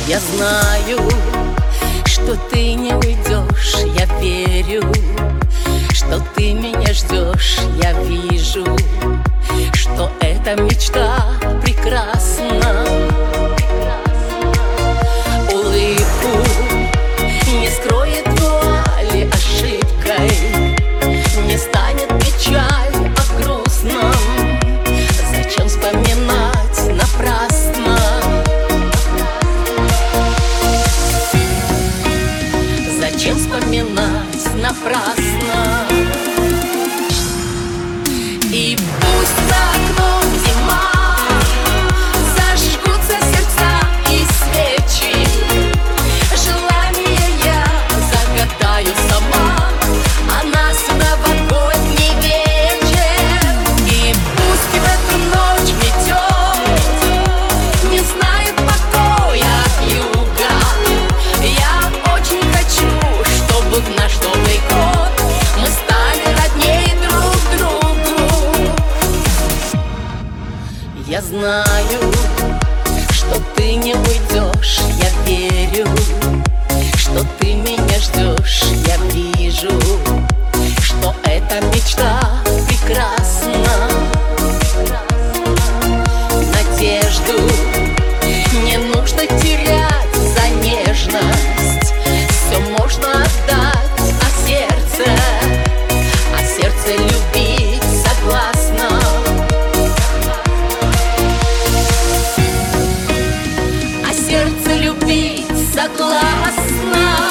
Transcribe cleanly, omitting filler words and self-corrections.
Я знаю, что ты не уйдешь, я верю, что ты меня ждешь, я вижу, что эта мечта прекрасна. Улыбку не скроет вуали ошибкой, не станет печаль о грустном. Зачем вспоминать напрасно? Зачем вспоминать напрасно? И пусть за окном зима, зажгутся сердца и свечи, желания я загадаю сама, а нас в новогодний вечер. И пусть в эту ночь метет, не знает покоя от юга. Я очень хочу, чтобы в наш Новый год мы стали родней друг другу. Я знаю, что ты не уйдешь, я верю, что ты меня ждешь, я вижу, что эта мечта прекрасна. Надежду не нужно терять за нежность, все можно отдать, а сердце любить согласно. А сердце любить согласно.